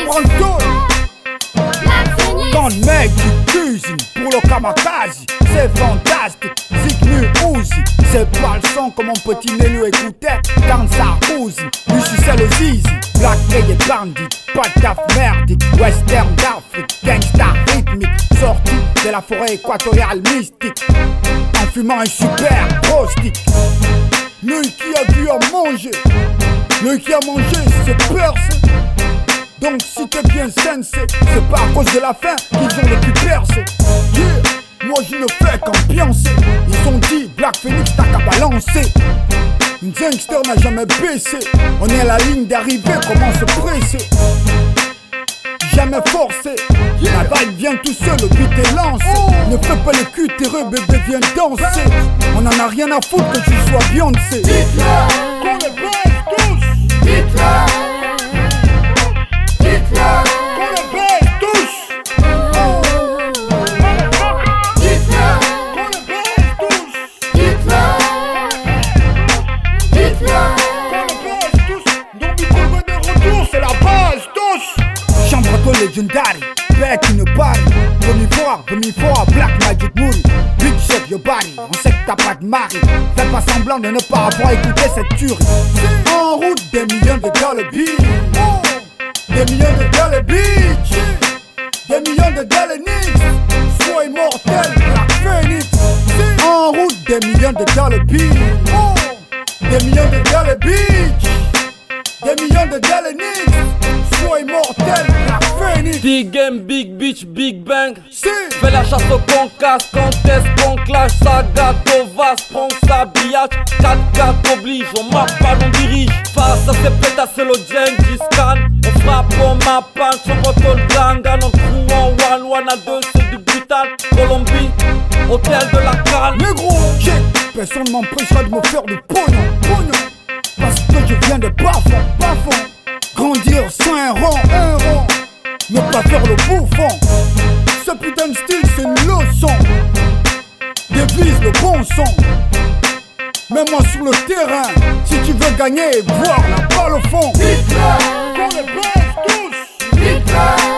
Chambrando. Tant de mecs qui cuisinent pour le kamikaze, c'est fantastique. Zignu Uzi, c'est pas le son que mon petit Nelou écoutait dans sa cousine. Lui c'est le zizi, Black Ray et Bandit, pas de taf merdique. Western d'Afrique, gangsta rythmique, sorti de la forêt équatoriale mystique, en fumant un super gros stick. Lui qui a vu à manger, lui qui a mangé c'est percé. Donc si t'es bien sensé, c'est pas à cause de la faim qu'ils ont le cul percé. Yeah, moi je ne fais qu'ambiancer. Ils ont dit Black Phoenix t'as qu'à balancer. Une gangster n'a jamais baissé. On est à la ligne d'arrivée, comment se presser? Jamais forcé, la vibe vient tout seul, le beat est lancé. Ne fais pas le cul, terreux bébé viens danser. On en a rien à foutre que tu sois Beyoncé. Dites-le, qu'on les baise tous. Dites-le. Legendary, bec une barre. Vomifora, Black Magic Moody. Big shake your body, on sait que t'as pas de mari. Fais pas semblant de ne pas avoir écouté cette tuerie. En route des millions de dollars beach. Des millions de dollars beach. Des millions de dollars nicks. Sois immortel, Black Phoenix. En route des millions de dollars beach. Des millions de dollars beach. Des millions de dollars nicks. Sois immortel, Black Phoenix. Big game, big bitch, big bang. Si. Fais la chasse au concasse, conteste, con clash. Saga, Tovas, prends sa billage. 4-4 oblige, on m'a pas, on dirige. Face à ces pétasses, c'est le Gengis Khan. On frappe, on m'appelle, son poteau le Gangan. On crew en one à deux, c'est du brutal. Colombie, hôtel de la Cannes. Négro, check, personne m'empêchera de me faire du pognon. Parce que je viens de bas-fond. Grandir sans un rond, ne pas faire le bouffon. Ce putain de style c'est une leçon. Dévise le bon son. Mets-moi sur le terrain si tu veux gagner et voir la balle au fond. Dites-le, qu'on les baise tous. Dites-le.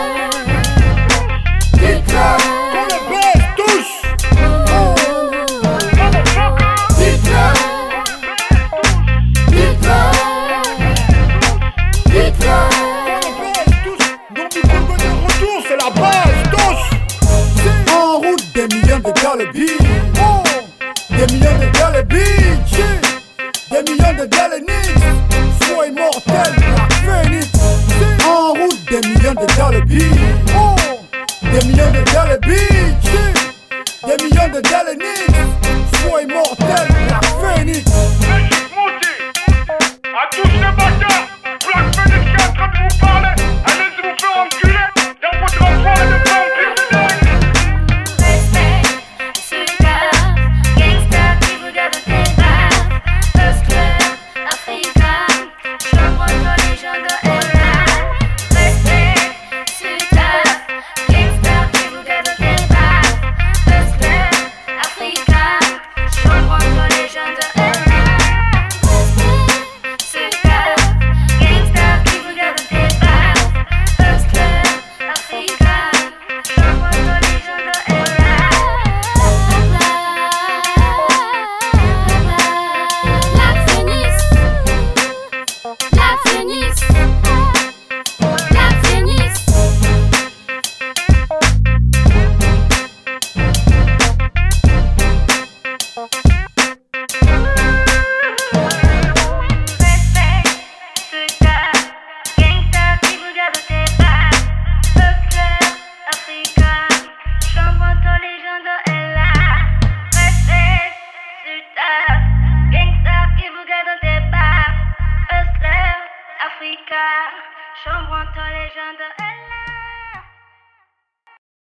Des millions de dollars beach. Des millions de dollars nicks. Sois immortel, Black Phoenix. En route des millions de dollars beach. Des millions de dollars beach. Des millions de dollars nicks. Sois immortel, Black Phoenix. Magic Moody. À tous les bâtards, Black Phoenix qui est en train de vous parler. Allez-y vous faire enculer. Dans votre enfant et de vampire. Phoenix.